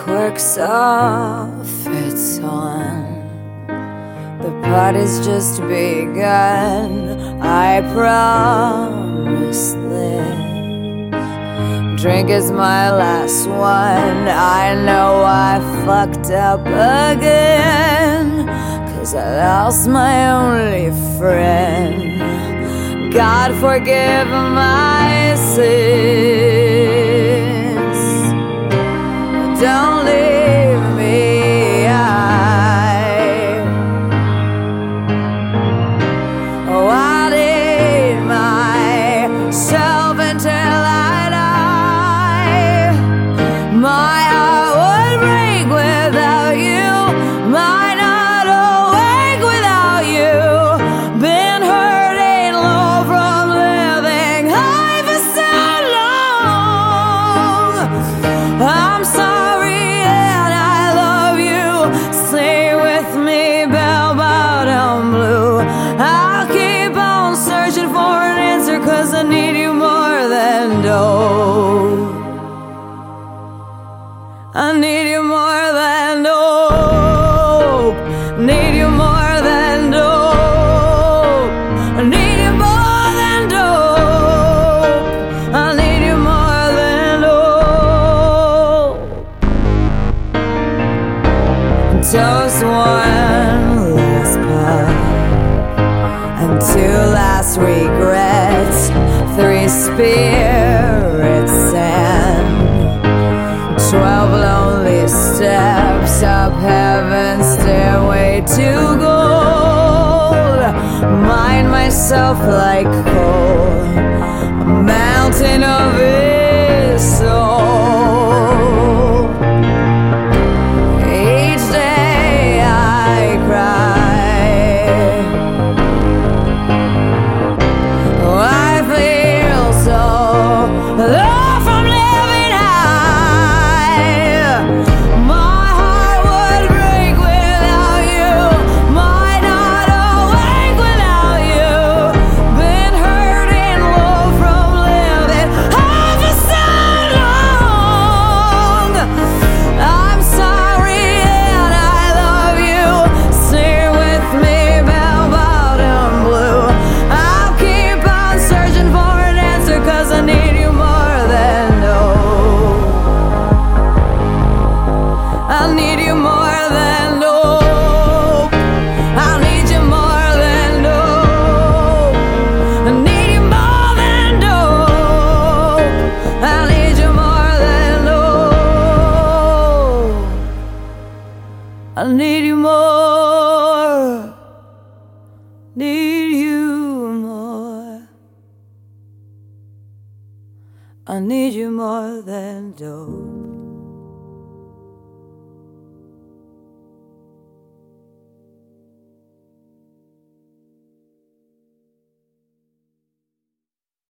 quirks off, it's on. The party's just begun. I promise this drink is my last one. I know I fucked up again, 'cause I lost my only friend. God forgive my sins. Don't leave me. I need myself until I die. My heart would break without you. Might not awake without you. Been hurting low from living high for so long. I'm sorry and I love you. Stay with me, bell bottom blue. I'll keep on searching for an answer, 'cause I need you more than dope. I need you more than dope. Need you more than dope. I need you more than dope. I need you more than dope. Toast one last puff, and two last regrets, three spirits and 12 lonely steps up heaven's stairway to gold. Mind myself like coal, a mountain of his soul. Each day I cry. Oh, I feel so low from living high. My heart would break without you. Might not awake without you. Been hurting low from living high for so long. I'm sorry and I love you. Stay with me, bell bottom blue. I'll keep on searching for an answer, 'cause I need you more than dope. I need you more than dope. I need you more than dope. I need you more than dope. I need you more than dope. I need you more. Need you more. I need you more than dope.